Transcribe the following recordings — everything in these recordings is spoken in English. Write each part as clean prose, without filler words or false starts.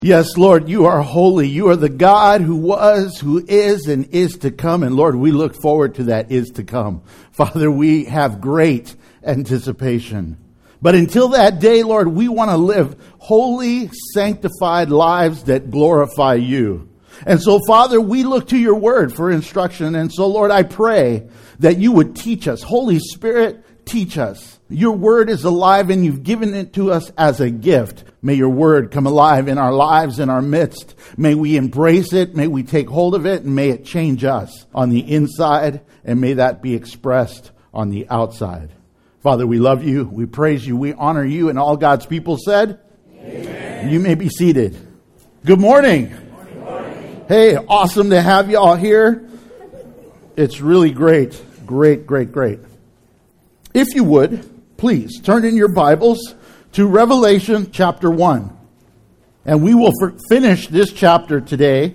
Yes, Lord, you are holy. You are the God who was, who is, and is to come. And Lord, we look forward to that is to come. Father, we have great anticipation. But until that day, Lord, we want to live holy, sanctified lives that glorify you. And so, Father, we look to your word for instruction. And so, Lord, I pray that you would teach us. Holy Spirit, teach us. Your word is alive and you've given it to us as a gift. May your word come alive in our lives, in our midst. May we embrace it. May we take hold of it, and may it change us on the inside, and may that be expressed on the outside. Father, we love you. We praise you. We honor you. And all God's people said, amen. You may be seated. Good morning. Good morning. Hey, awesome to have you all here. It's really great. Great. If you would, please turn in your Bibles to Revelation chapter 1. And we will finish this chapter today,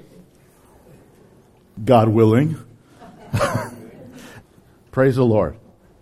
God willing. Praise the Lord.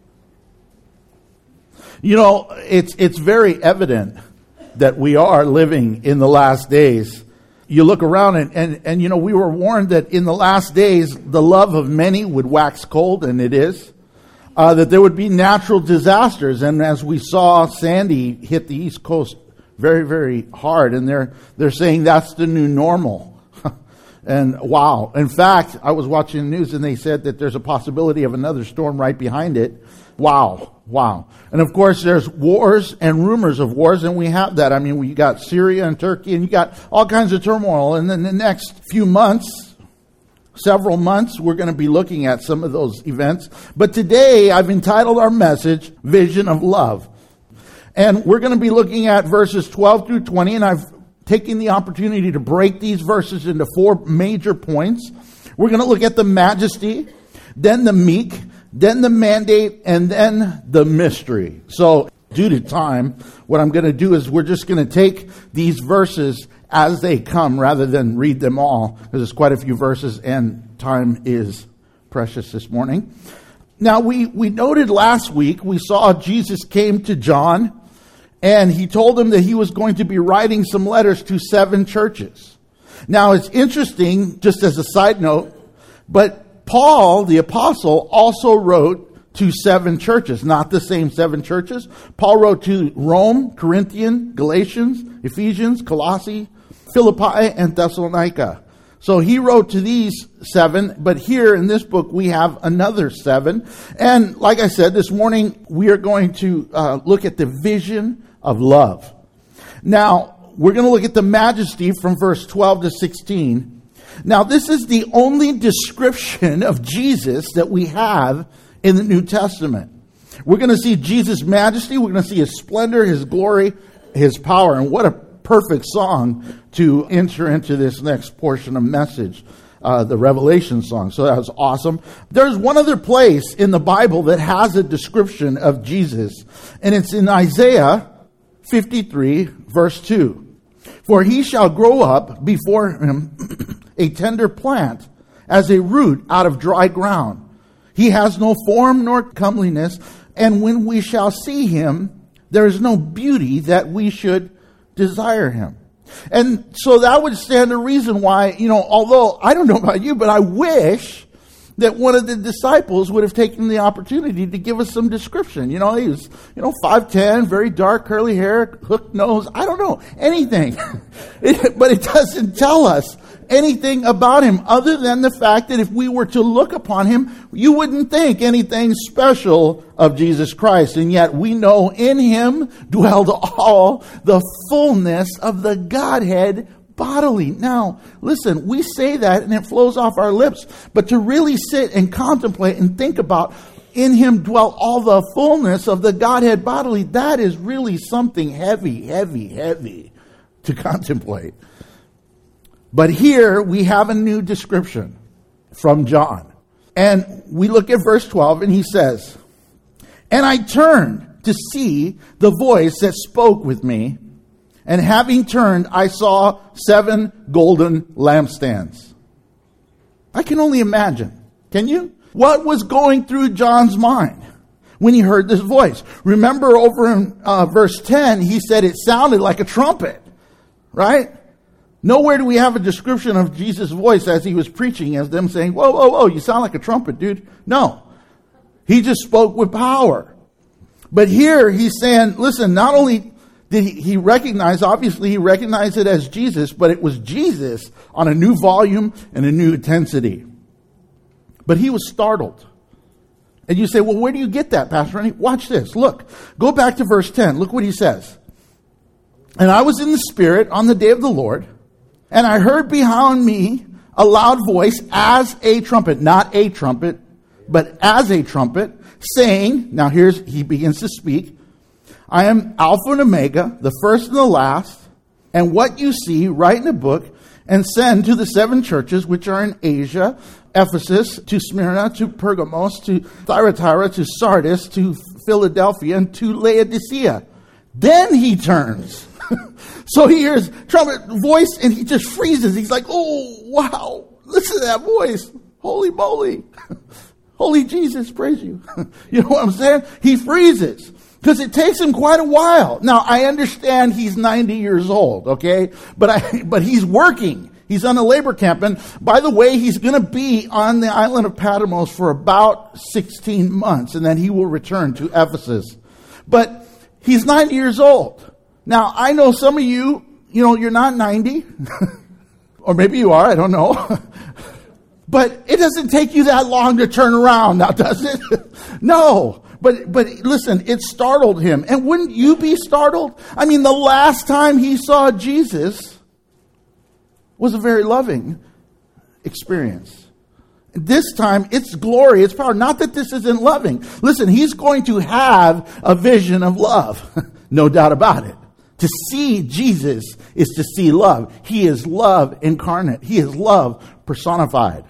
You know, it's very evident that we are living in the last days. You look around and you know, we were warned that in the last days, the love of many would wax cold, and it is. That there would be natural disasters. And as we saw, Sandy hit the East Coast very, very hard. And they're saying that's the new normal. And wow. In fact, I was watching the news and they said that there's a possibility of another storm right behind it. Wow. And of course, there's wars and rumors of wars, and we have that. I mean, you got Syria and Turkey, and you got all kinds of turmoil. And then the next few months, several months, we're going to be looking at some of those events. But today, I've entitled our message, Vision of Love. And we're going to be looking at verses 12 through 20, and I've taken the opportunity to break these verses into 4 major points. We're going to look at the majesty, then the meek, then the mandate, and then the mystery. So, due to time, what I'm going to do is we're just going to take these verses as they come rather than read them all, because there's quite a few verses and time is precious this morning. Now, we noted last week, we saw Jesus came to John and he told him that he was going to be writing some letters to 7 churches. Now, it's interesting, just as a side note, but Paul, the apostle, also wrote to 7 churches, not the same 7 churches. Paul wrote to Rome, Corinthian, Galatians, Ephesians, Colossae, Philippi, and Thessalonica. So he wrote to these 7, but here in this book we have another 7. And like I said, this morning we are going to look at the vision of love. Now, we're going to look at the majesty from verse 12 to 16. Now, this is the only description of Jesus that we have in the New Testament. We're going to see Jesus' majesty, we're going to see his splendor, his glory, his power, and what a perfect song to enter into this next portion of message, the Revelation song. So that was awesome. There's one other place in the Bible that has a description of Jesus, and it's in Isaiah 53, verse 2. For he shall grow up before him a tender plant, as a root out of dry ground. He has no form nor comeliness, and when we shall see him, there is no beauty that we should desire him. And so that would stand to reason why, you know, although I don't know about you, but I wish that one of the disciples would have taken the opportunity to give us some description. You know, he was, 5'10", very dark, curly hair, hooked nose. I don't know, anything. But it doesn't tell us anything about him other than the fact that if we were to look upon him, you wouldn't think anything special of Jesus Christ. And yet we know in him dwelled all the fullness of the Godhead bodily. Now, listen, we say that and it flows off our lips, but to really sit and contemplate and think about in him dwell all the fullness of the Godhead bodily, that is really something heavy to contemplate. But here we have a new description from John. And we look at verse 12 and he says, and I turned to see the voice that spoke with me. And having turned, I saw 7 golden lampstands. I can only imagine. Can you? What was going through John's mind when he heard this voice? Remember over in verse 10, he said it sounded like a trumpet, right? Nowhere do we have a description of Jesus' voice as he was preaching, as them saying, whoa, whoa, whoa, you sound like a trumpet, dude. No. He just spoke with power. But here he's saying, listen, not only did he recognize, obviously he recognized it as Jesus, but it was Jesus on a new volume and a new intensity. But he was startled. And you say, well, where do you get that, Pastor Rennie? Watch this. Look, go back to verse 10. Look what he says. And I was in the Spirit on the day of the Lord, and I heard behind me a loud voice as a trumpet, not a trumpet, but as a trumpet, saying, now he begins to speak, I am Alpha and Omega, the first and the last, and what you see, write in a book, and send to the 7 churches which are in Asia, Ephesus, to Smyrna, to Pergamos, to Thyatira, to Sardis, to Philadelphia, and to Laodicea. Then he turns. So he hears trumpet voice and he just freezes. He's like, oh, wow, listen to that voice. Holy moly. Holy Jesus, praise you. You know what I'm saying? He freezes because it takes him quite a while. Now, I understand he's 90 years old, okay? But he's working. He's on a labor camp. And by the way, he's going to be on the island of Patmos for about 16 months. And then he will return to Ephesus. But he's 90 years old. Now, I know some of you, you're not 90. Or maybe you are, I don't know. But it doesn't take you that long to turn around now, does it? No. But listen, it startled him. And wouldn't you be startled? I mean, the last time he saw Jesus was a very loving experience. This time, it's glory, it's power. Not that this isn't loving. Listen, he's going to have a vision of love. No doubt about it. To see Jesus is to see love. He is love incarnate. He is love personified.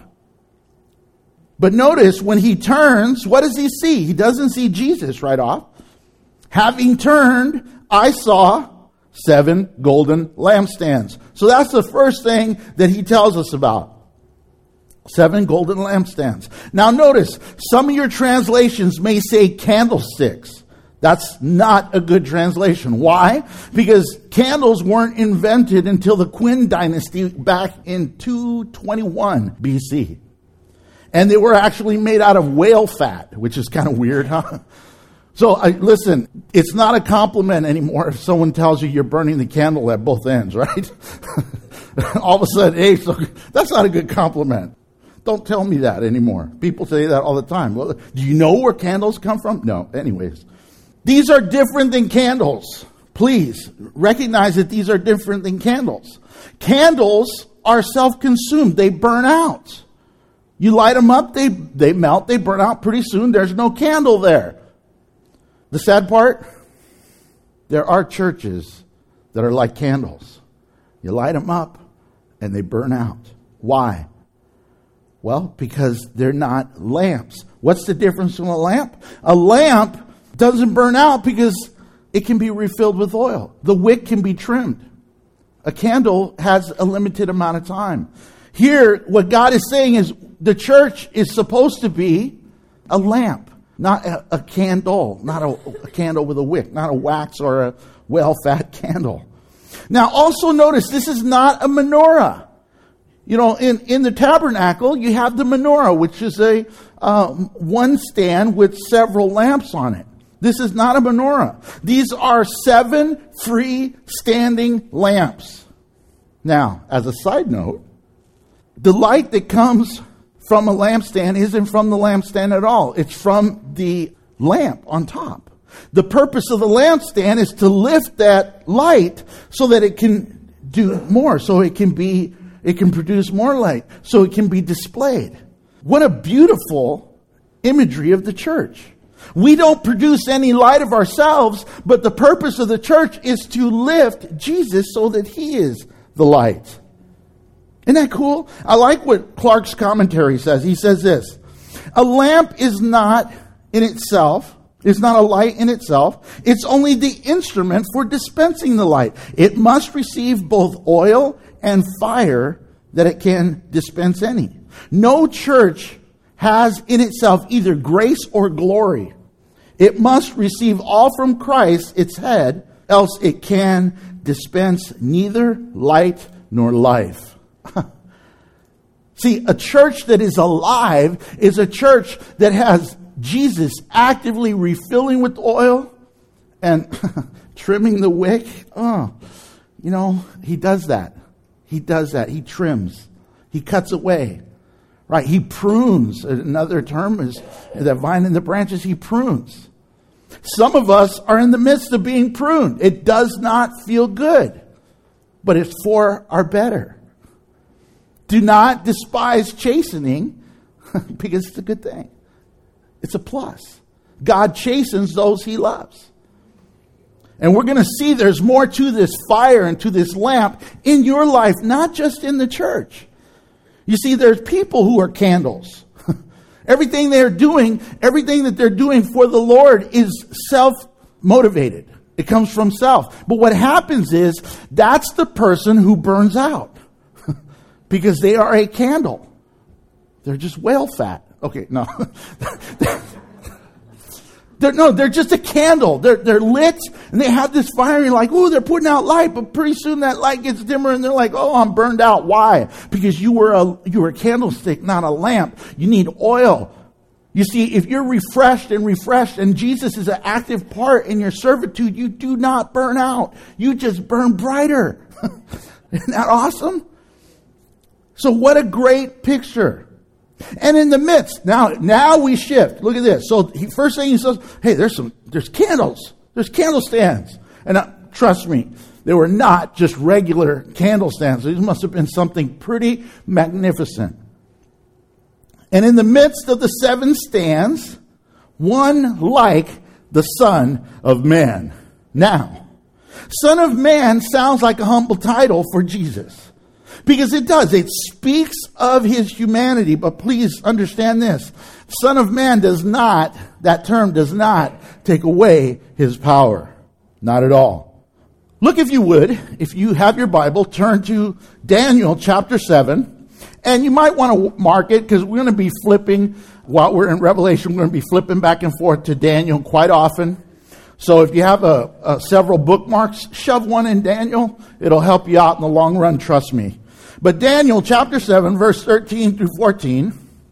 But notice when he turns, what does he see? He doesn't see Jesus right off. Having turned, I saw 7 golden lampstands. So that's the first thing that he tells us about. 7 golden lampstands. Now notice, some of your translations may say candlesticks. That's not a good translation. Why? Because candles weren't invented until the Qin dynasty back in 221 BC. And they were actually made out of whale fat, which is kind of weird, huh? So listen, it's not a compliment anymore if someone tells you you're burning the candle at both ends, right? All of a sudden, hey, so that's not a good compliment. Don't tell me that anymore. People say that all the time. Well, do you know where candles come from? No. Anyways, these are different than candles. Please recognize that these are different than candles. Candles are self-consumed. They burn out. You light them up, they melt, they burn out pretty soon. There's no candle there. The sad part, there are churches that are like candles. You light them up and they burn out. Why? Well, because they're not lamps. What's the difference from a lamp? A lamp doesn't burn out because it can be refilled with oil. The wick can be trimmed. A candle has a limited amount of time. Here, what God is saying is the church is supposed to be a lamp, not a candle, not a candle with a wick, not a wax or a well-fat candle. Now, also notice this is not a menorah. You know, in the tabernacle, you have the menorah, which is a one stand with several lamps on it. This is not a menorah. These are 7 free-standing lamps. Now, as a side note, the light that comes from a lampstand isn't from the lampstand at all. It's from the lamp on top. The purpose of the lampstand is to lift that light so that it can do more, so it can produce more light, so it can be displayed. What a beautiful imagery of the church. We don't produce any light of ourselves, but the purpose of the church is to lift Jesus so that he is the light. Isn't that cool? I like what Clark's commentary says. He says this: a lamp is not in itself, it's not a light in itself. It's only the instrument for dispensing the light. It must receive both oil and fire that it can dispense any. No church has in itself either grace or glory. It must receive all from Christ, its head, else it can dispense neither light nor life. See, a church that is alive is a church that has Jesus actively refilling with oil and trimming the wick. He does that. He does that. He trims. He cuts away. Right? He prunes. Another term is the vine and the branches. He prunes. Some of us are in the midst of being pruned. It does not feel good, but it's for our better. Do not despise chastening because it's a good thing. It's a plus. God chastens those he loves. And we're going to see there's more to this fire and to this lamp in your life, not just in the church. You see, there's people who are candles. Everything that they're doing for the Lord is self-motivated. It comes from self. But what happens is that's the person who burns out because they are a candle. They're just whale fat. Okay, no. They're just a candle. They're lit and they have this fire and you're like, ooh, they're putting out light, but pretty soon that light gets dimmer and they're like, oh, I'm burned out. Why? Because you were a candlestick, not a lamp. You need oil. You see, if you're refreshed and Jesus is an active part in your servitude, you do not burn out. You just burn brighter. Isn't that awesome? So what a great picture. And in the midst, now we shift. Look at this. So first thing he says, hey, there's candles. There's candle stands. And trust me, they were not just regular candle stands. These must have been something pretty magnificent. And in the midst of the 7 stands, one like the Son of Man. Now, Son of Man sounds like a humble title for Jesus. Because it does. It speaks of his humanity. But please understand this. Son of Man that term does not take away his power. Not at all. Look, if you would, if you have your Bible, turn to Daniel chapter 7. And you might want to mark it because we're going to be flipping, while we're in Revelation, we're going to be flipping back and forth to Daniel quite often. So if you have several bookmarks, shove one in Daniel. It'll help you out in the long run, trust me. But Daniel chapter 7, verse 13 through 14,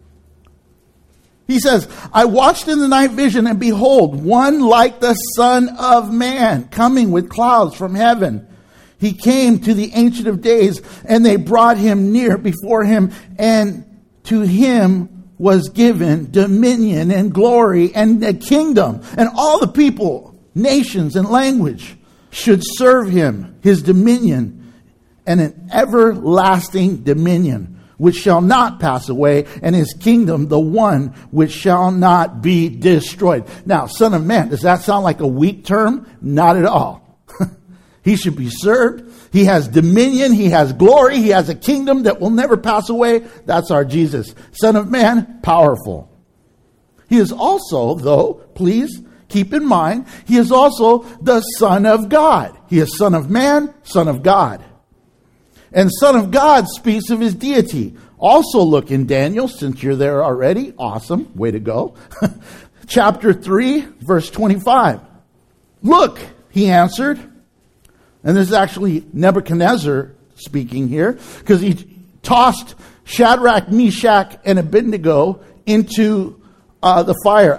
he says, I watched in the night vision, and behold, one like the Son of Man coming with clouds from heaven. He came to the Ancient of Days, and they brought him near before him, and to him was given dominion and glory and a kingdom. And all the people, nations and language should serve him. His dominion and an everlasting dominion, which shall not pass away, and his kingdom, the one which shall not be destroyed. Now, Son of Man, does that sound like a weak term? Not at all. He should be served. He has dominion. He has glory. He has a kingdom that will never pass away. That's our Jesus. Son of Man, powerful. He is also, though, please keep in mind, he is also the Son of God. He is Son of Man, Son of God. And Son of God speaks of his deity. Also look in Daniel, since you're there already. Awesome. Way to go. Chapter 3, verse 25. Look, he answered. And this is actually Nebuchadnezzar speaking here, because he tossed Shadrach, Meshach, and Abednego into the fire.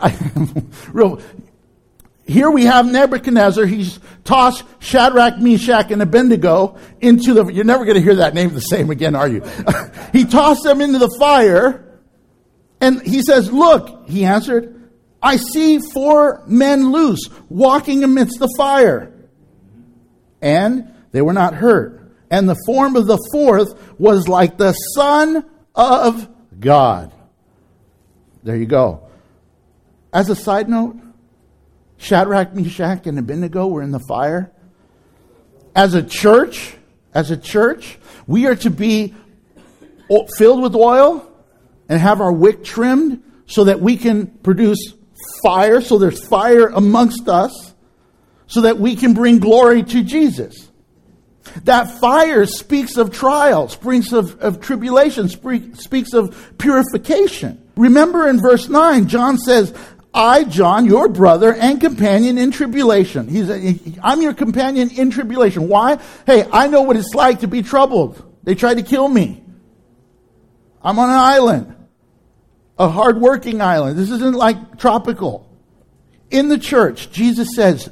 Here we have Nebuchadnezzar. He's tossed Shadrach, Meshach, and Abednego into the... You're never going to hear that name the same again, are you? He tossed them into the fire, and he says, look, he answered, I see 4 men loose, walking amidst the fire. And they were not hurt. And the form of the 4th was like the Son of God. There you go. As a side note, Shadrach, Meshach, and Abednego were in the fire. As a church, we are to be filled with oil and have our wick trimmed so that we can produce fire, so there's fire amongst us, so that we can bring glory to Jesus. That fire speaks of trials, speaks of tribulation, speaks of purification. Remember in verse 9, John says, I, John, your brother and companion in tribulation. I'm your companion in tribulation. Why? Hey, I know what it's like to be troubled. They tried to kill me. I'm on an island. A hard-working island. This isn't like tropical. In the church, Jesus says,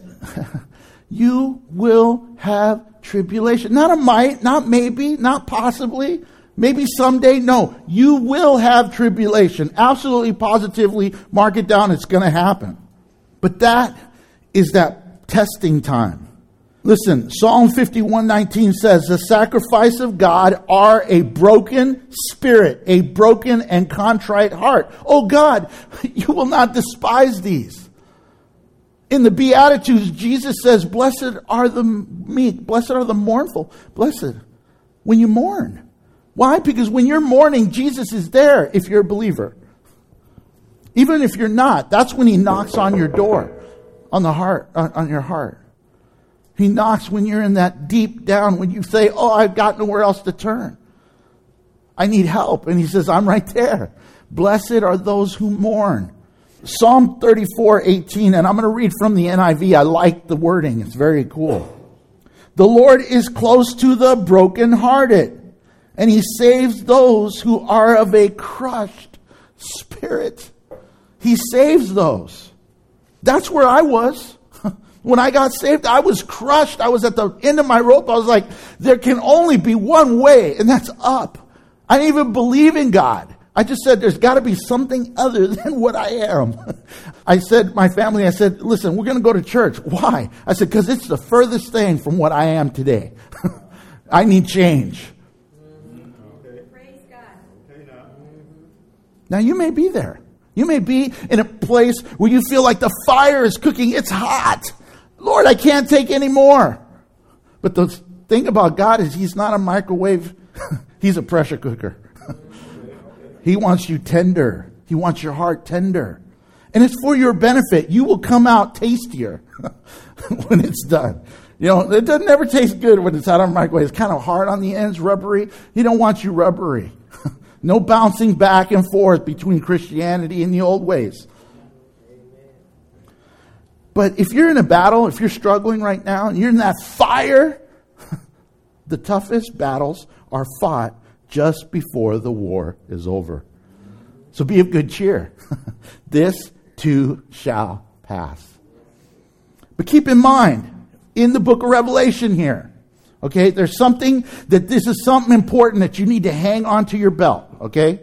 you will have tribulation. Not a might, not maybe, not possibly, maybe someday. No, you will have tribulation. Absolutely, positively, mark it down. It's going to happen. But that is that testing time. Listen, Psalm 51:19 says, the sacrifice of God are a broken spirit, a broken and contrite heart. Oh God, you will not despise these. In the Beatitudes, Jesus says, blessed are the meek, blessed are the mournful. Blessed when you mourn. Why? Because when you're mourning, Jesus is there if you're a believer. Even if you're not, that's when he knocks on your door, on the heart, on your heart. He knocks when you're in that deep down, when you say, oh, I've got nowhere else to turn. I need help. And he says, I'm right there. Blessed are those who mourn. Psalm 34:18, and I'm going to read from the NIV. I like the wording. It's very cool. The Lord is close to the brokenhearted, and he saves those who are of a crushed spirit. He saves those. That's where I was. When I got saved, I was crushed. I was at the end of my rope. I was like, there can only be one way, and that's up. I didn't even believe in God. I just said, there's got to be something other than what I am. I said, my family, I said, listen, we're going to go to church. Why? I said, because it's the furthest thing from what I am today. I need change. Praise God. Now, you may be there. You may be in a place where you feel like the fire is cooking. It's hot. Lord, I can't take any more. But the thing about God is he's not a microwave. He's a pressure cooker. He wants you tender. He wants your heart tender. And it's for your benefit. You will come out tastier when it's done. You know, it doesn't ever taste good when it's out of the microwave. It's kind of hard on the ends, rubbery. He don't want you rubbery. No bouncing back and forth between Christianity and the old ways. But if you're in a battle, if you're struggling right now, and you're in that fire, the toughest battles are fought just before the war is over. So be of good cheer. This too shall pass. But keep in mind, in the book of Revelation here, okay, there's something that this is something important that you need to hang onto your belt, okay?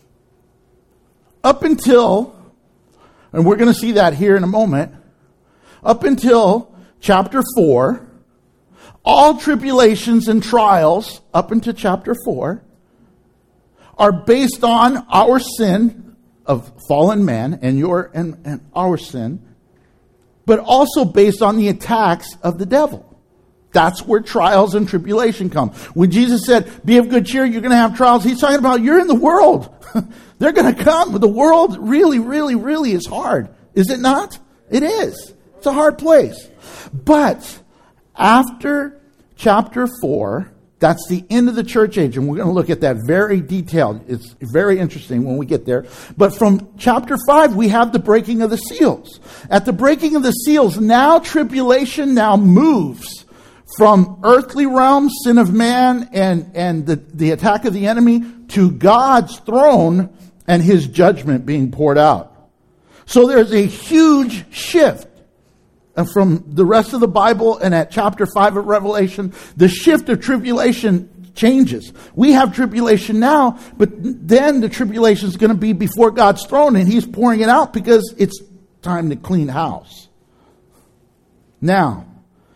Up until, and we're going to see that here in a moment, up until chapter 4, all tribulations and trials up into chapter 4 are based on our sin of fallen man and our sin, but also based on the attacks of the devil. That's where trials and tribulation come. When Jesus said, be of good cheer, you're going to have trials, he's talking about you're in the world. They're going to come. The world really, really, really is hard. Is it not? It is. It's a hard place. But after chapter 4, that's the end of the church age, and we're going to look at that very detailed. It's very interesting when we get there. But from chapter 5, we have the breaking of the seals. At the breaking of the seals, now tribulation now moves from earthly realm, sin of man, and the attack of the enemy, to God's throne and his judgment being poured out. So there's a huge shift from the rest of the Bible, and at chapter 5 of Revelation, the shift of tribulation changes. We have tribulation now, but then the tribulation is going to be before God's throne, and he's pouring it out because it's time to clean house. Now,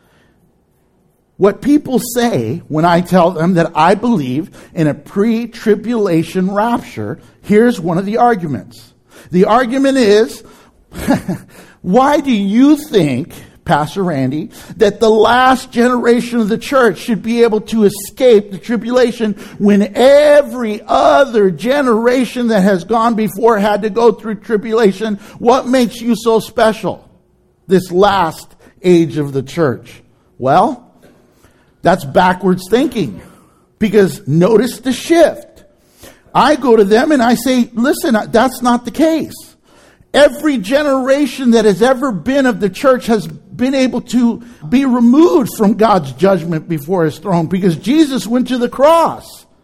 what people say when I tell them that I believe in a pre-tribulation rapture, here's one of the arguments. The argument is, why do you think, Pastor Randy, that the last generation of the church should be able to escape the tribulation when every other generation that has gone before had to go through tribulation? What makes you so special, this last age of the church? Well, that's backwards thinking, because notice the shift. I go to them and I say, listen, that's not the case. Every generation that has ever been of the church has been able to be removed from God's judgment before his throne, because Jesus went to the cross.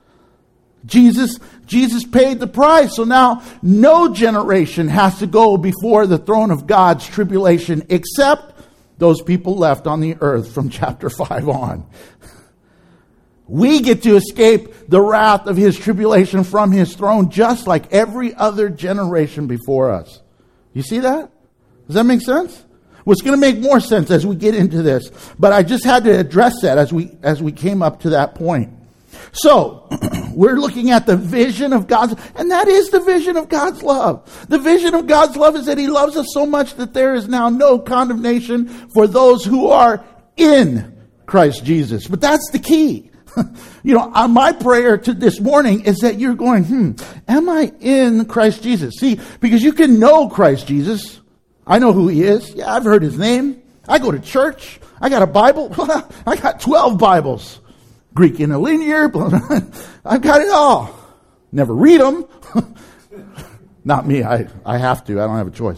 Jesus paid the price. So now no generation has to go before the throne of God's tribulation except those people left on the earth from chapter 5 on. We get to escape the wrath of his tribulation from his throne just like every other generation before us. You see that? Does that make sense? Well, it's going to make more sense as we get into this. But I just had to address that as we came up to that point. So, we're looking at the vision of God's, and that is the vision of God's love. The vision of God's love is that he loves us so much that there is now no condemnation for those who are in Christ Jesus. But that's the key. My prayer to this morning is that you're going, am I in Christ Jesus? See, because you can know Christ Jesus. I know who he is. Yeah, I've heard his name. I go to church. I got a Bible. I got 12 Bibles. Greek interlinear. I've got it all. Never read them. Not me. I have to. I don't have a choice.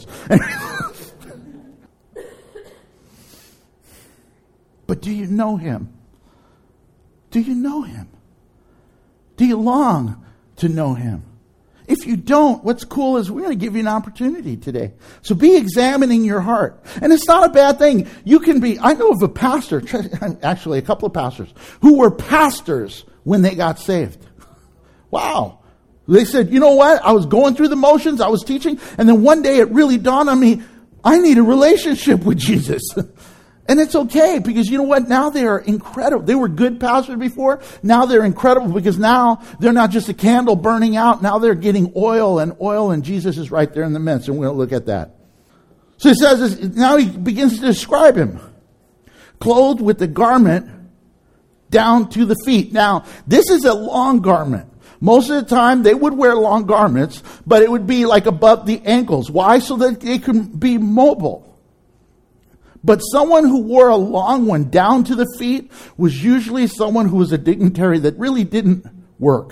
But do you know him? Do you know him? Do you long to know him? If you don't, what's cool is we're going to give you an opportunity today. So be examining your heart. And it's not a bad thing. You can be, I know of a pastor, actually a couple of pastors, who were pastors when they got saved. Wow. They said, you know what? I was going through the motions, I was teaching, and then one day it really dawned on me, I need a relationship with Jesus. And it's okay, because you know what? Now they are incredible. They were good pastors before. Now they're incredible, because now they're not just a candle burning out. Now they're getting oil, and Jesus is right there in the midst. And we'll look at that. So he says, now he begins to describe him. Clothed with the garment down to the feet. Now, this is a long garment. Most of the time, they would wear long garments, but it would be like above the ankles. Why? So that they could be mobile. But someone who wore a long one down to the feet was usually someone who was a dignitary that really didn't work.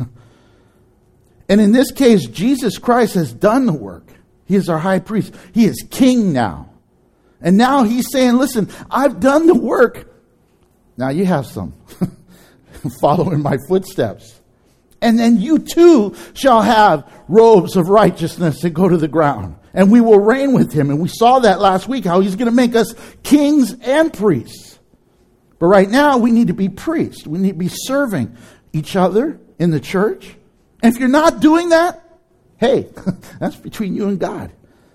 And in this case, Jesus Christ has done the work. He is our high priest. He is king now. And now he's saying, listen, I've done the work. Now you have some. Follow in my footsteps. And then you too shall have robes of righteousness that go to the ground. And we will reign with him. And we saw that last week, how he's going to make us kings and priests. But right now, we need to be priests. We need to be serving each other in the church. And if you're not doing that, hey, that's between you and God.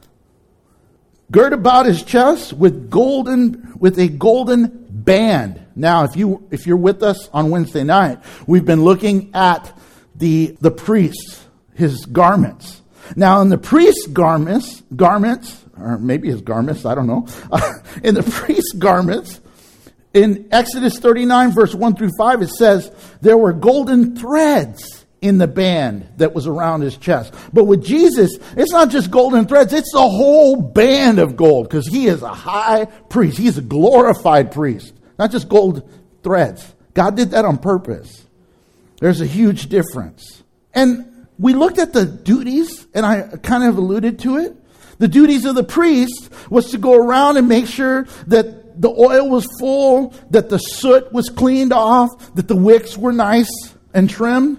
Girt about his chest with a golden band. Now, if you're with us on Wednesday night, we've been looking at the priests, his garments. Now, in the priest's garments, or maybe his garments, I don't know. In the priest's garments, in Exodus 39, verse 1 through 5, it says, there were golden threads in the band that was around his chest. But with Jesus, it's not just golden threads, it's the whole band of gold, because he is a high priest. He's a glorified priest, not just gold threads. God did that on purpose. There's a huge difference. And we looked at the duties, and I kind of alluded to it. The duties of the priest was to go around and make sure that the oil was full, that the soot was cleaned off, that the wicks were nice and trimmed.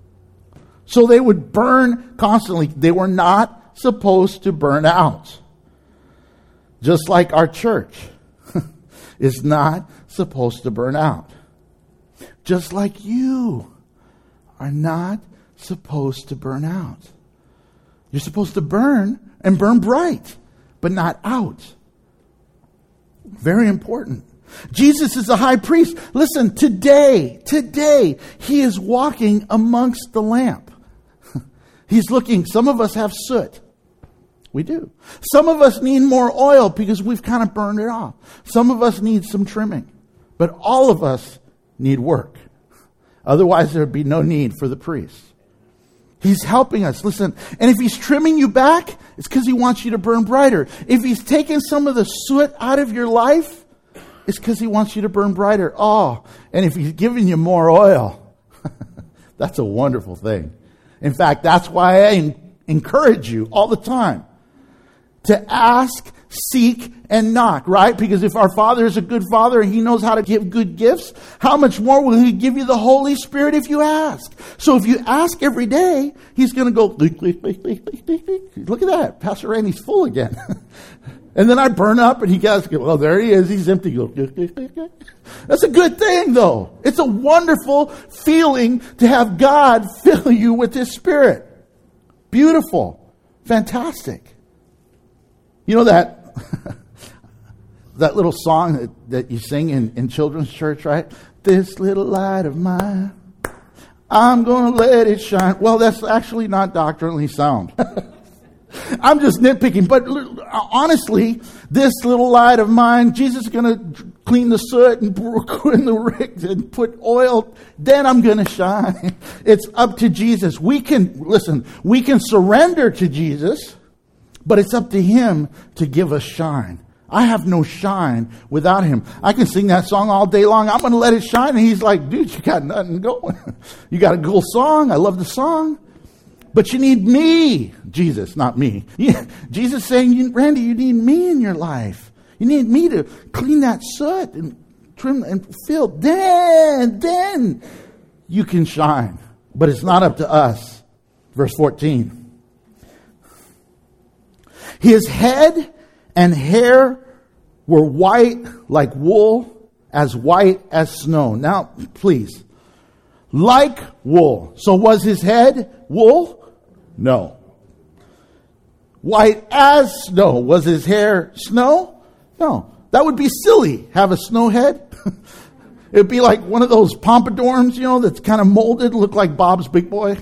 So they would burn constantly. They were not supposed to burn out. Just like our church is not supposed to burn out. Just like you are not supposed to burn out. You're supposed to burn and burn bright, but not out. Very important. Jesus is a high priest. Listen, today, he is walking amongst the lamp. He's looking. Some of us have soot. We do. Some of us need more oil because we've kind of burned it off. Some of us need some trimming. But all of us need work. Otherwise, there would be no need for the priest. He's helping us. Listen, and if he's trimming you back, it's because he wants you to burn brighter. If he's taking some of the soot out of your life, it's because he wants you to burn brighter. Oh, and if he's giving you more oil, that's a wonderful thing. In fact, that's why I encourage you all the time to ask seek, and knock, right? Because if our Father is a good Father and He knows how to give good gifts, how much more will He give you the Holy Spirit if you ask? So if you ask every day, He's going to go, look at that. Pastor Randy's full again. And then I burn up and he goes, well, there he is. He's empty. That's a good thing, though. It's a wonderful feeling to have God fill you with His Spirit. Beautiful. Fantastic. You know that that little song that you sing in children's church, right? This little light of mine, I'm going to let it shine. Well, that's actually not doctrinally sound. I'm just nitpicking, but honestly, this little light of mine, Jesus is going to clean the soot and in the rick and put oil, then I'm going to shine. It's up to Jesus. We can surrender to Jesus, but it's up to Him to give us shine. I have no shine without Him. I can sing that song all day long. I'm going to let it shine. And He's like, dude, you got nothing going. You got a cool song. I love the song. But you need me, Jesus, not me. Jesus saying, Randy, you need me in your life. You need me to clean that soot and trim and fill. Then you can shine. But it's not up to us. Verse 14. His head and hair were white like wool, as white as snow. Now, please. Like wool. So was his head wool? No. White as snow. Was his hair snow? No. That would be silly. Have a snow head? It would be like one of those pompadours, that's kind of molded, look like Bob's Big Boy.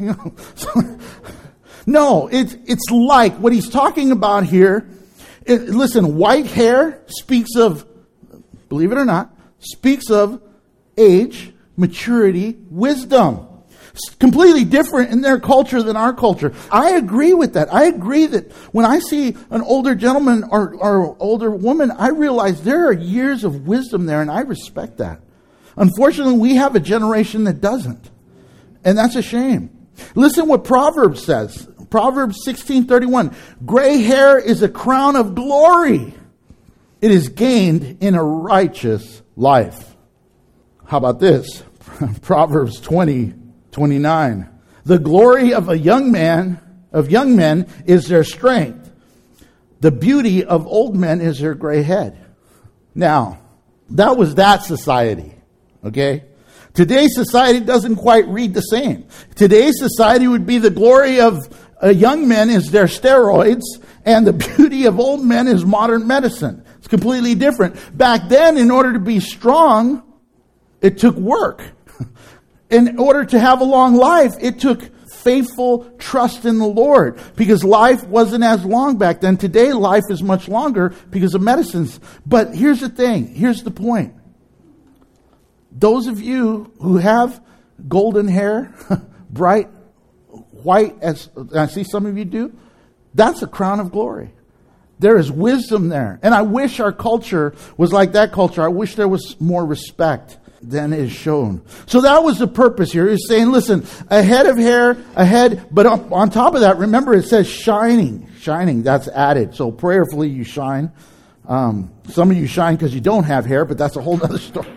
No, it's like what he's talking about here. Listen, white hair speaks of, believe it or not, speaks of age, maturity, wisdom. It's completely different in their culture than our culture. I agree with that. I agree that when I see an older gentleman or older woman, I realize there are years of wisdom there, and I respect that. Unfortunately, we have a generation that doesn't. And that's a shame. Listen what Proverbs says. Proverbs 16:31. Gray hair is a crown of glory. It is gained in a righteous life. How about this? Proverbs 20:29. The glory of young men is their strength. The beauty of old men is their gray head. Now, that was that society. Okay? Today's society doesn't quite read the same. Today's society would be the glory of young men is their steroids, and the beauty of old men is modern medicine. It's completely different. Back then, in order to be strong, it took work. In order to have a long life, it took faithful trust in the Lord, because life wasn't as long back then. Today, life is much longer because of medicines. But here's the thing. Here's the point. Those of you who have golden hair, bright white, as I see some of you do, that's a crown of glory. There is wisdom there. And I wish our culture was like that culture. I wish there was more respect than is shown. So that was the purpose here. He's saying, listen, a head of hair, but on top of that, remember it says shining. Shining, that's added. So prayerfully you shine. Some of you shine because you don't have hair, but that's a whole other story.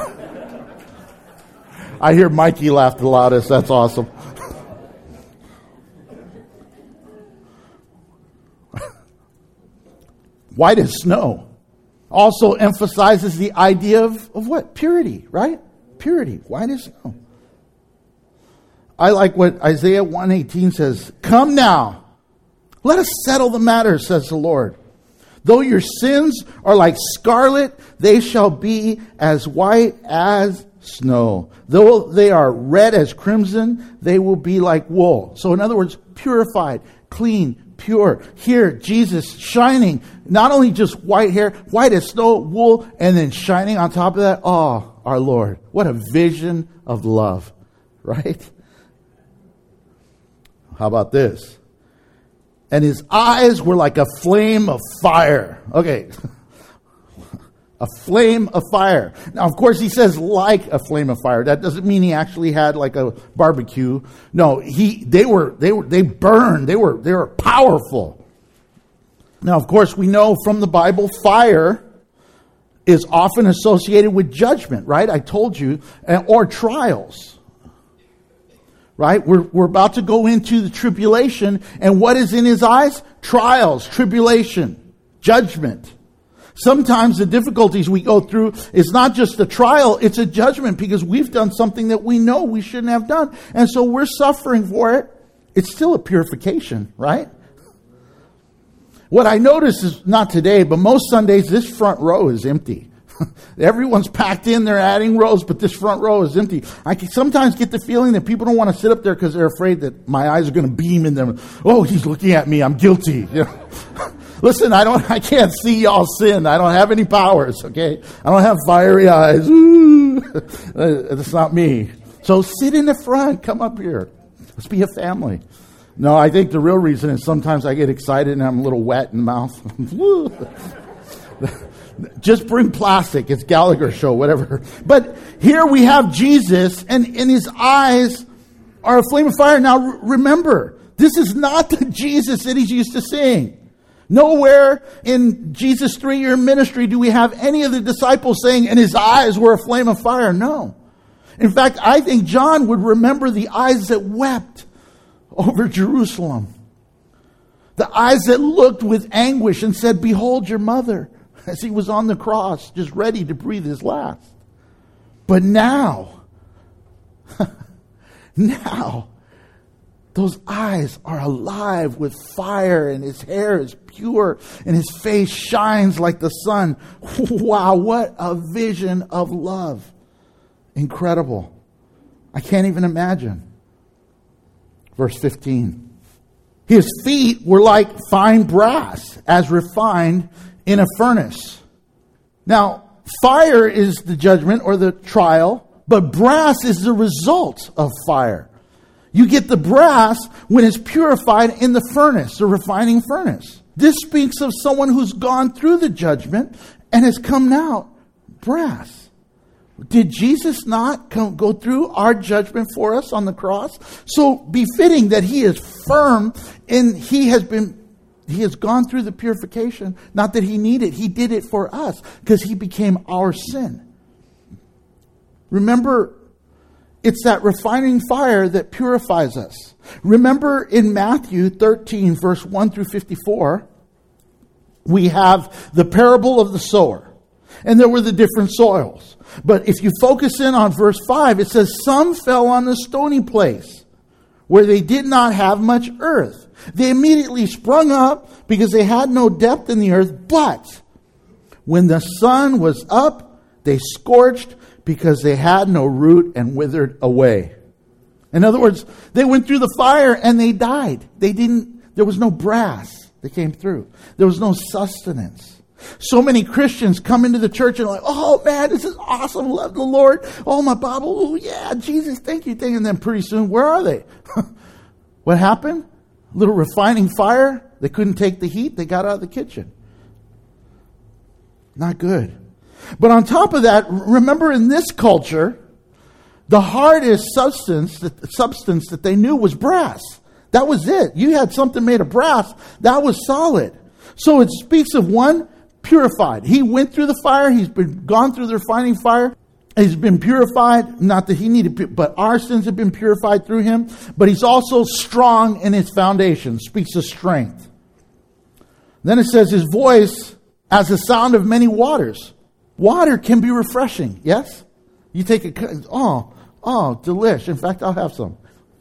I hear Mikey laugh the loudest. That's awesome. White as snow also emphasizes the idea of what? Purity, right? Purity. White as snow. I like what Isaiah 1:18 says. Come now, let us settle the matter, says the Lord. Though your sins are like scarlet, they shall be as white as snow. Though they are red as crimson, they will be like wool. So in other words, purified, clean, pure. Here, Jesus shining, not only just white hair, white as snow, wool, and then shining on top of that. Oh, our Lord. What a vision of love, right? How about this? And his eyes were like a flame of fire. Okay. A flame of fire. Now, of course, he says like a flame of fire. That doesn't mean he actually had like a barbecue. No, they burned. They were powerful. Now, of course, we know from the Bible, fire is often associated with judgment, right? I told you, or trials, right? We're about to go into the tribulation, and what is in his eyes? Trials, tribulation, judgment. Sometimes the difficulties we go through is not just a trial, it's a judgment because we've done something that we know we shouldn't have done. And so we're suffering for it. It's still a purification, right? What I notice is, not today, but most Sundays, this front row is empty. Everyone's packed in, they're adding rows, but this front row is empty. I can sometimes get the feeling that people don't want to sit up there because they're afraid that my eyes are going to beam in them. Oh, he's looking at me, I'm guilty. You know? Listen, I can't see y'all sin. I don't have any powers, okay? I don't have fiery eyes. Ooh. That's not me. So sit in the front. Come up here. Let's be a family. No, I think the real reason is sometimes I get excited and I'm a little wet in the mouth. Just bring plastic. It's Gallagher show, whatever. But here we have Jesus, and in his eyes are a flame of fire. Now remember, this is not the Jesus that he's used to seeing. Nowhere in Jesus' 3-year ministry do we have any of the disciples saying, and his eyes were a flame of fire. No. In fact, I think John would remember the eyes that wept over Jerusalem. The eyes that looked with anguish and said, behold your mother, as he was on the cross, just ready to breathe his last. But now, those eyes are alive with fire, and his hair is pure, and his face shines like the sun. Wow, what a vision of love. Incredible. I can't even imagine. Verse 15. His feet were like fine brass, as refined in a furnace. Now, fire is the judgment or the trial, but brass is the result of fire. You get the brass when it's purified in the furnace, the refining furnace. This speaks of someone who's gone through the judgment and has come out brass. Did Jesus not go through our judgment for us on the cross? So befitting that he is firm and he has gone through the purification. Not that he needed, he did it for us because he became our sin. Remember, it's that refining fire that purifies us. Remember in Matthew 13, verse 1 through 54, we have the parable of the sower. And there were the different soils. But if you focus in on verse 5, it says, some fell on the stony place where they did not have much earth. They immediately sprung up because they had no depth in the earth. But when the sun was up, they scorched because they had no root and withered away. In other words, they went through the fire and they died. There was no brass that came through. There was no sustenance. So many Christians come into the church and are like, oh man, this is awesome. Love the Lord. Oh, my Bible. Oh yeah, Jesus, thank you. And then pretty soon, where are they? What happened? A little refining fire. They couldn't take the heat. They got out of the kitchen. Not good. But on top of that, remember in this culture, the hardest substance that they knew was brass. That was it. You had something made of brass. That was solid. So it speaks of one, purified. He went through the fire. He's gone through the refining fire. He's been purified. Not that he needed, but our sins have been purified through him. But he's also strong in his foundation. Speaks of strength. Then it says his voice as the sound of many waters. Water can be refreshing, yes? You take delish. In fact, I'll have some.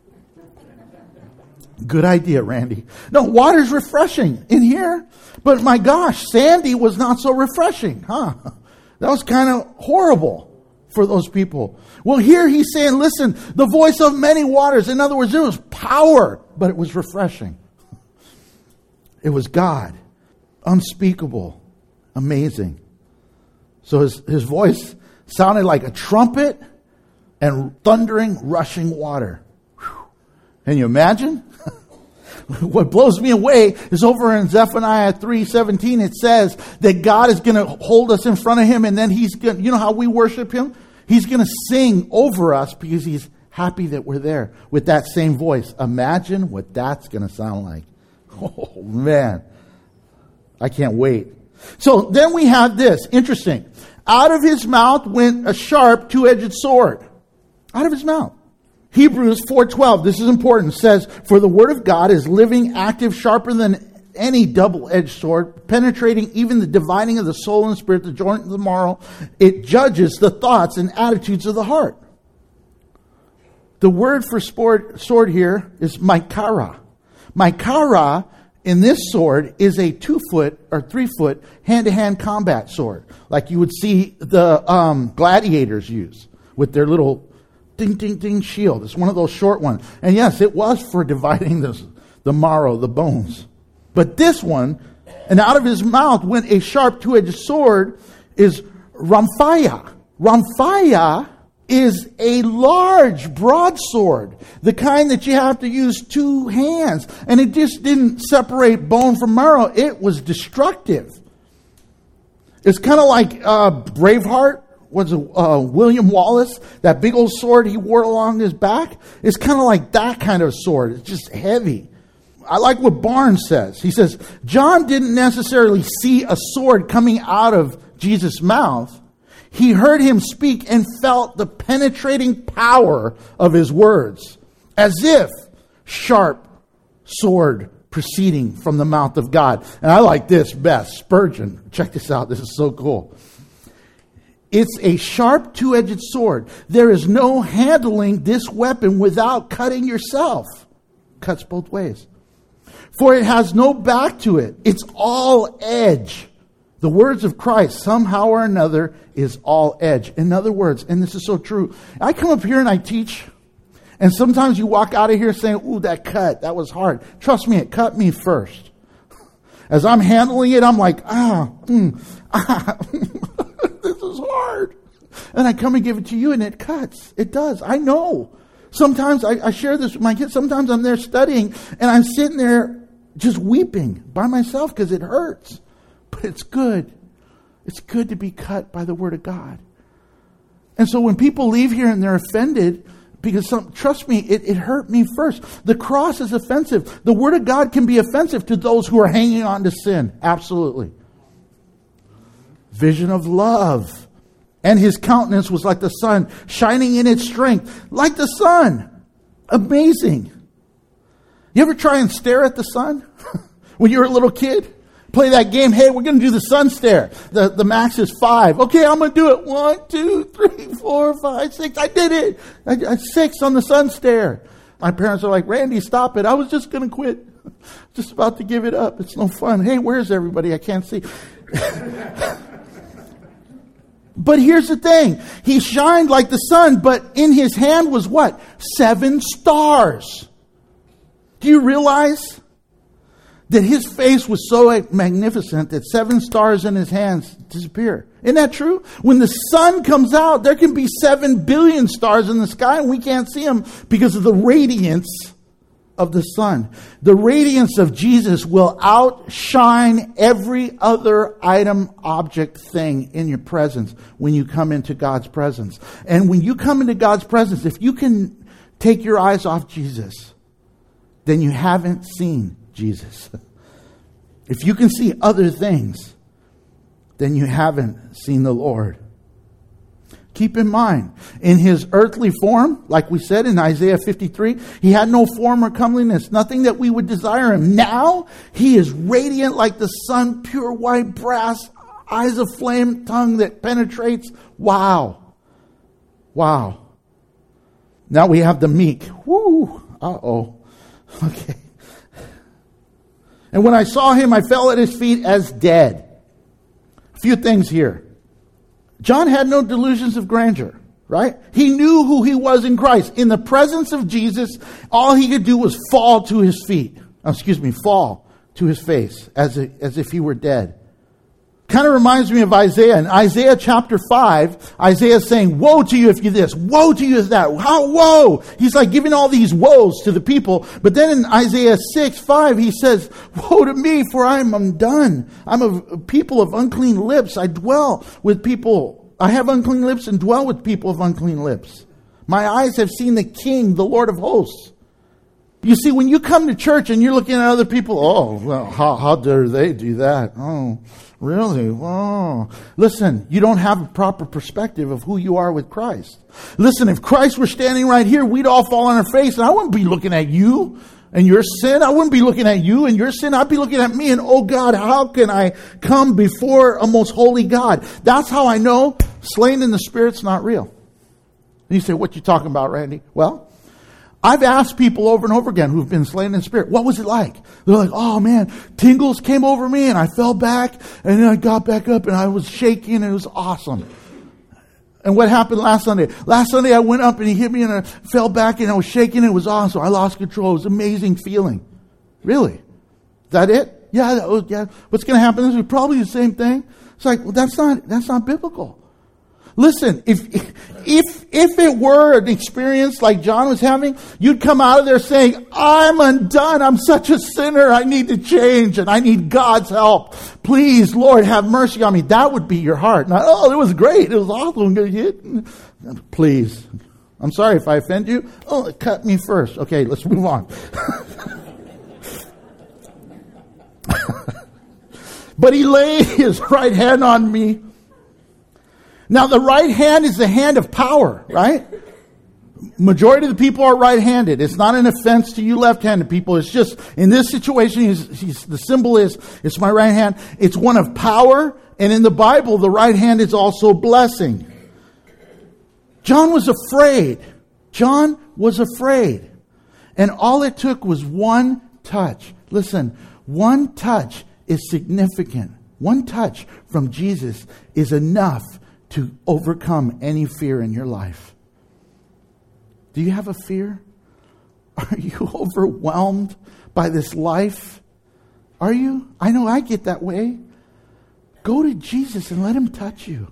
Good idea, Randy. No, water's refreshing in here. But my gosh, Sandy was not so refreshing, huh? That was kind of horrible for those people. Well, here he's saying, listen, the voice of many waters. In other words, there was power, but it was refreshing. It was God. Unspeakable. Amazing. So his voice sounded like a trumpet and thundering, rushing water. Whew. Can you imagine? What blows me away is over in Zephaniah 3:17, it says that God is going to hold us in front of him, and then he's going to, you know how we worship him? He's going to sing over us because he's happy that we're there with that same voice. Imagine what that's going to sound like. Oh, man. I can't wait. So then we have this. Interesting. Out of his mouth went a sharp, two-edged sword. Out of his mouth. Hebrews 4:12, this is important, says, "For the word of God is living, active, sharper than any double-edged sword, penetrating even the dividing of the soul and spirit, the joint and the marrow. It judges the thoughts and attitudes of the heart." The word for sword here is maikara. Maikara in this sword is a 2-foot or 3-foot hand-to-hand combat sword, like you would see the gladiators use with their little ding, ding, ding shield. It's one of those short ones. And yes, it was for dividing the marrow, the bones. But this one, and out of his mouth went a sharp two-edged sword, is Ramphia. Ramphia is a large broadsword, the kind that you have to use 2 hands. And it just didn't separate bone from marrow. It was destructive. It's kind of like Braveheart. Was William Wallace, that big old sword he wore along his back? It's kind of like that kind of sword. It's just heavy. I like what Barnes says. He says, John didn't necessarily see a sword coming out of Jesus' mouth. He heard him speak and felt the penetrating power of his words, as if sharp sword proceeding from the mouth of God. And I like this best. Spurgeon. Check this out. This is so cool. It's a sharp two-edged sword. There is no handling this weapon without cutting yourself. Cuts both ways. For it has no back to it. It's all edge. The words of Christ, somehow or another, is all edge. In other words, and this is so true, I come up here and I teach, and sometimes you walk out of here saying, ooh, that cut, that was hard. Trust me, it cut me first. As I'm handling it, I'm like, this is hard. And I come and give it to you and it cuts. It does. I know. Sometimes I share this with my kids. Sometimes I'm there studying and I'm sitting there just weeping by myself because it hurts. But it's good. It's good to be cut by the word of God. And so when people leave here and they're offended, because trust me, it hurt me first. The cross is offensive. The word of God can be offensive to those who are hanging on to sin. Absolutely. Vision of love. And his countenance was like the sun, shining in its strength. Like the sun. Amazing. You ever try and stare at the sun? When you were a little kid? Play that game. Hey, we're going to do the sun stare. The max is 5. Okay, I'm going to do it. 1, 2, 3, 4, 5, 6. I did it. I 6 on the sun stare. My parents are like, Randy, stop it. I was just going to quit. Just about to give it up. It's no fun. Hey, where's everybody? I can't see. But here's the thing. He shined like the sun, but in his hand was what? 7 stars. Do you realize that his face was so magnificent that 7 stars in his hands disappear? Isn't that true? When the sun comes out, there can be 7 billion stars in the sky and we can't see them because of the radiance of the sun. The radiance of Jesus will outshine every other item, object, thing in your presence when you come into God's presence. And when you come into God's presence, if you can take your eyes off Jesus, then you haven't seen Jesus. If you can see other things, then you haven't seen the Lord. Keep in mind, in his earthly form, like we said in Isaiah 53, he had no form or comeliness, nothing that we would desire him. Now, he is radiant like the sun, pure white brass, eyes of flame, tongue that penetrates. Wow. Wow. Now we have the meek. Woo. Uh-oh. Okay. And when I saw him, I fell at his feet as dead. A few things here. John had no delusions of grandeur, right? He knew who he was in Christ. In the presence of Jesus, all he could do was fall to his feet. Fall to his face as if he were dead. Kind of reminds me of Isaiah. In Isaiah chapter 5, Isaiah is saying, woe to you if you this, woe to you if that. How woe? He's like giving all these woes to the people. But then in Isaiah 6:5, he says, woe to me, for I am undone. I'm a people of unclean lips. I dwell with people. I have unclean lips and dwell with people of unclean lips. My eyes have seen the King, the Lord of hosts. You see, when you come to church and you're looking at other people, oh, well, how dare they do that? Oh, really? Oh. Listen, you don't have a proper perspective of who you are with Christ. Listen, if Christ were standing right here, we'd all fall on our face, and I wouldn't be looking at you and your sin. I wouldn't be looking at you and your sin. I'd be looking at me and, oh God, how can I come before a most holy God? That's how I know slain in the Spirit's not real. And you say, what you talking about, Randy? Well, I've asked people over and over again who've been slain in the Spirit, what was it like? They're like, oh man, tingles came over me and I fell back and then I got back up and I was shaking and it was awesome. And what happened last Sunday? Last Sunday I went up and he hit me and I fell back and I was shaking. It was awesome. I lost control. It was an amazing feeling. Really? Is that it? Yeah. What's going to happen is probably the same thing. It's like, well, that's not biblical. Listen, if it were an experience like John was having, you'd come out of there saying, I'm undone. I'm such a sinner. I need to change and I need God's help. Please, Lord, have mercy on me. That would be your heart. Not, oh, it was great. It was awesome. Please. I'm sorry if I offend you. Oh, it cut me first. Okay, let's move on. But he laid his right hand on me. Now, the right hand is the hand of power, right? Majority of the people are right-handed. It's not an offense to you left-handed people. It's just, in this situation, the symbol is, it's my right hand. It's one of power, and in the Bible, the right hand is also blessing. John was afraid. John was afraid. And all it took was one touch. Listen, one touch is significant. One touch from Jesus is enough to overcome any fear in your life. Do you have a fear? Are you overwhelmed by this life? Are you? I know I get that way. Go to Jesus and let him touch you.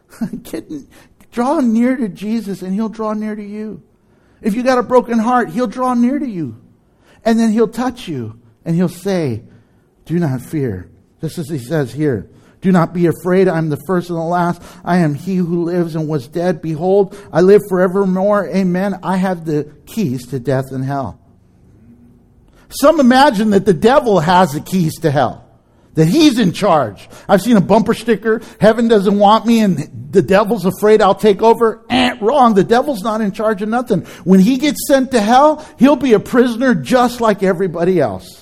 Draw near to Jesus and he'll draw near to you. If you got a broken heart, he'll draw near to you. And then he'll touch you and he'll say, do not fear. Just as he says here. Do not be afraid. I am the first and the last. I am he who lives and was dead. Behold, I live forevermore. Amen. I have the keys to death and hell. Some imagine that the devil has the keys to hell. That he's in charge. I've seen a bumper sticker. Heaven doesn't want me and the devil's afraid I'll take over. Wrong. The devil's not in charge of nothing. When he gets sent to hell, he'll be a prisoner just like everybody else.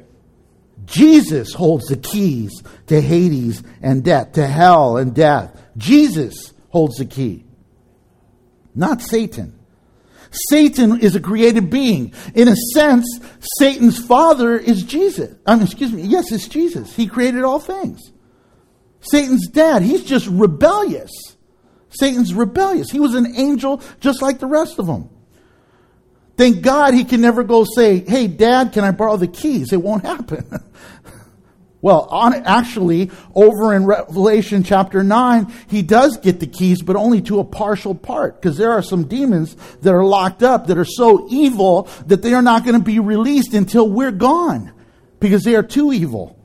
Jesus holds the keys to Hades and death, to hell and death. Jesus holds the key, not Satan. Satan is a created being. In a sense, Satan's father is Jesus. Yes, it's Jesus. He created all things. Satan's dad, he's just rebellious. Satan's rebellious. He was an angel just like the rest of them. Thank God he can never go say, hey, Dad, can I borrow the keys? It won't happen. Well, actually, over in Revelation chapter 9, he does get the keys, but only to a partial part. Because there are some demons that are locked up that are so evil that they are not going to be released until we're gone. Because they are too evil.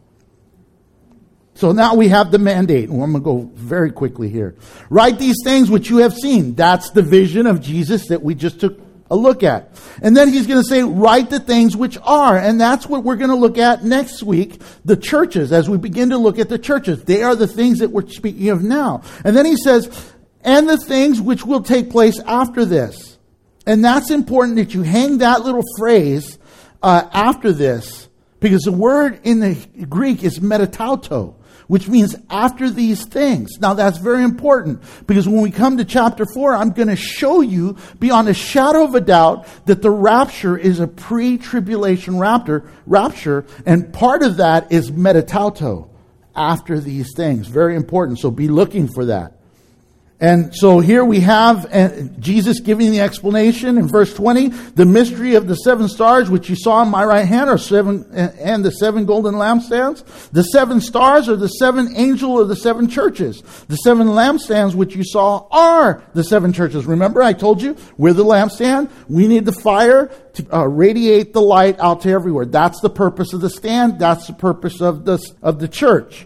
So now we have the mandate. And I'm going to go very quickly here. Write these things which you have seen. That's the vision of Jesus that we just took a look at. And then he's going to say, write the things which are. And that's what we're going to look at next week, the churches, as we begin to look at the churches. They are the things that we're speaking of now. And then he says, and the things which will take place after this. And that's important that you hang that little phrase after this, because the word in the Greek is metatauto, which means after these things. Now that's very important, because when we come to chapter 4, I'm going to show you beyond a shadow of a doubt that the rapture is a pre-tribulation rapture, and part of that is metatauto, after these things. Very important, so be looking for that. And so here we have Jesus giving the explanation in verse 20. The mystery of the 7 stars, which you saw in my right hand, are 7, and the 7 golden lampstands. The 7 stars are the 7 angels of the 7 churches. The 7 lampstands, which you saw, are the 7 churches. Remember, I told you, we're the lampstand. We need the fire to radiate the light out to everywhere. That's the purpose of the stand. That's the purpose of the church.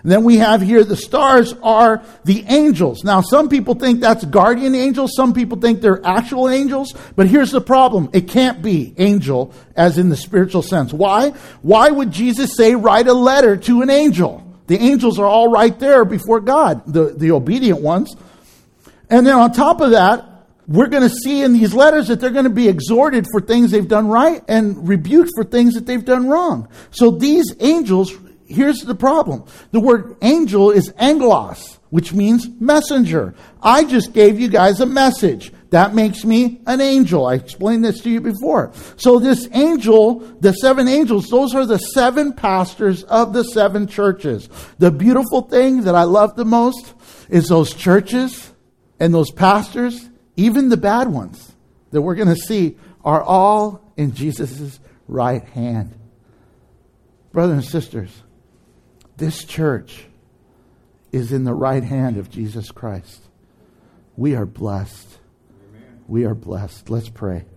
And then we have here the stars are the angels. Now, some people think that's guardian angels. Some people think they're actual angels. But here's the problem. It can't be angel as in the spiritual sense. Why? Why would Jesus say write a letter to an angel? The angels are all right there before God, the obedient ones. And then on top of that, we're going to see in these letters that they're going to be exhorted for things they've done right and rebuked for things that they've done wrong. So these angels, here's the problem. The word angel is angelos, which means messenger. I just gave you guys a message. That makes me an angel. I explained this to you before. So this angel, the 7 angels, those are the 7 pastors of the 7 churches. The beautiful thing that I love the most is those churches and those pastors, even the bad ones that we're going to see, are all in Jesus' right hand. Brothers and sisters, this church is in the right hand of Jesus Christ. We are blessed. Amen. We are blessed. Let's pray.